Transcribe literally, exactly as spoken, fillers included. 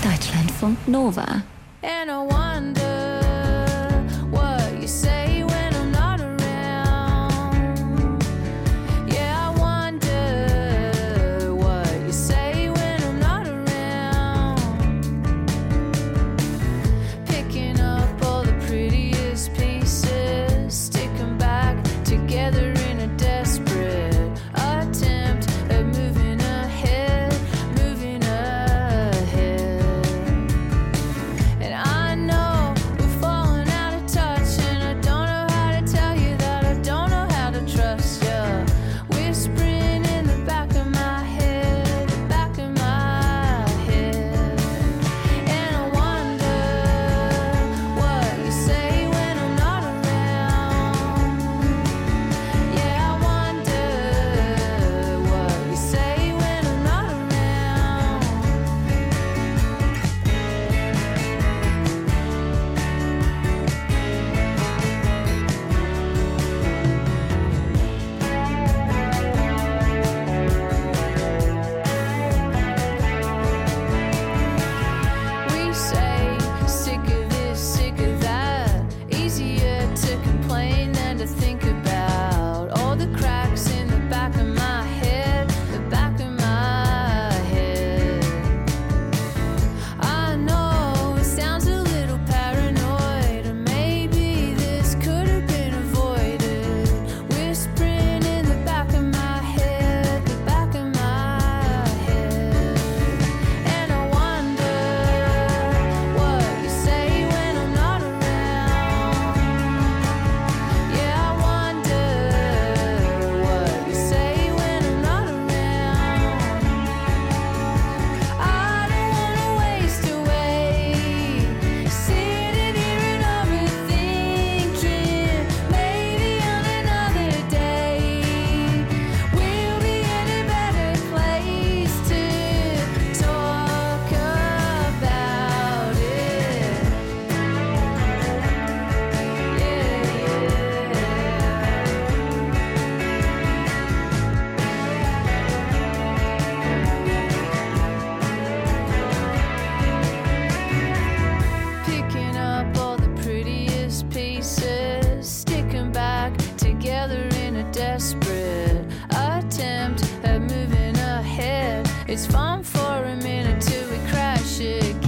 Deutschlandfunk Nova. And I wonder what you say when I'm not around. Yeah, I wonder what you say when I'm not around. Picking up all the prettiest pieces, stick 'em back together in a desperate attempt at moving ahead, moving ahead. And I know we're falling out of touch, and I don't know how to tell you that I don't know how to trust you. Whispering in the back of my head, the back of my head. And I wonder what you say when I'm not around. Yeah, I wonder what you say when I'm not around. We say sick of this, sick of that. Easier to complain than to think about all the cracks in the back of my head, the back of my head. I know it sounds a little paranoid, or maybe this could have been avoided. Whispering in the back of my head, the back of my head. And I wonder what you say when I'm not around. Yeah, I wonder what you say when I'm not around. I don't wanna waste away sitting here and overthinking. Maybe on another day we'll be in a better place to talk about it. Yeah, picking up all the prettiest pieces, stick 'em back together in a desperate attempt at moving ahead. It's fun for a minute till we crash again.